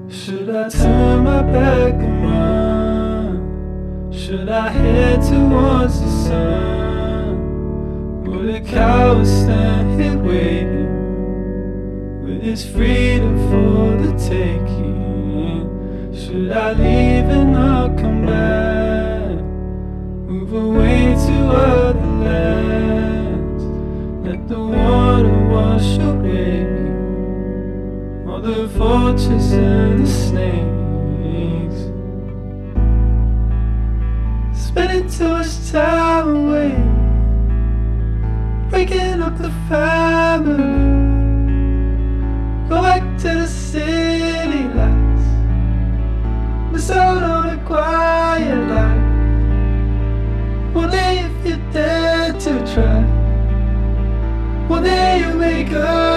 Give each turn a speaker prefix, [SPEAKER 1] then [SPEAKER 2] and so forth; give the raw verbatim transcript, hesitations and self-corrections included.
[SPEAKER 1] Should I turn my back and run? Should I head towards the sun? Would a coward stand here waiting with his freedom for the taking? Should I leave and not come back? Move away to other lands, let the water wash away all the vultures and the snakes. Spending too much time away, breaking up the family. Go back to the city lights, miss out on a quiet life. One day if you dare to try, one day you make up